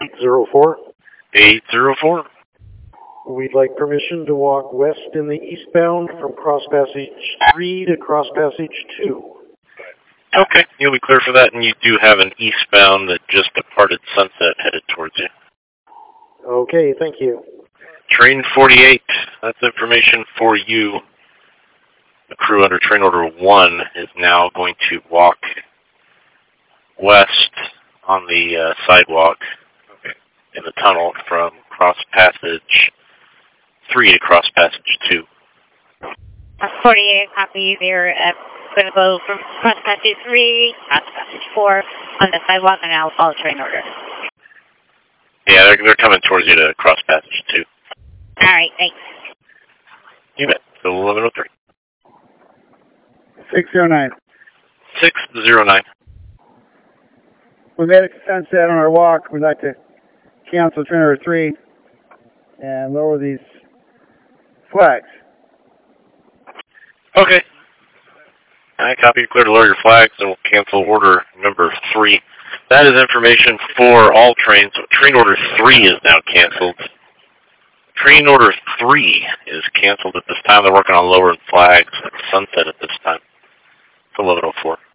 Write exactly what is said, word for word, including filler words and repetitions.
eight zero four. eight zero four. We'd like permission to walk west in the eastbound from Cross Passage three to Cross Passage two. Okay, you'll be clear for that, and you do have an eastbound that just departed Sunset headed towards you. Okay, thank you. Train forty-eight, that's information for you. The crew under train order one is now going to walk west on the uh, sidewalk in the tunnel from Cross Passage three to Cross Passage two. forty-eight, copy. They're uh, going to go from Cross Passage three, Cross Passage four on the sidewalk, and I'll follow train order. Yeah, they're, they're coming towards you to Cross Passage two. All right, thanks. You bet. So eleven oh three. six zero nine. six zero nine. We made a sunset on our walk. We'd like to cancel train order three and lower these flags. Okay. I copy, clear to lower your flags, and we'll cancel order number three. That is information for all trains. Train order three is now canceled. Train order three is canceled at this time. They're working on lowering flags at Sunset at this time. It's eleven oh four.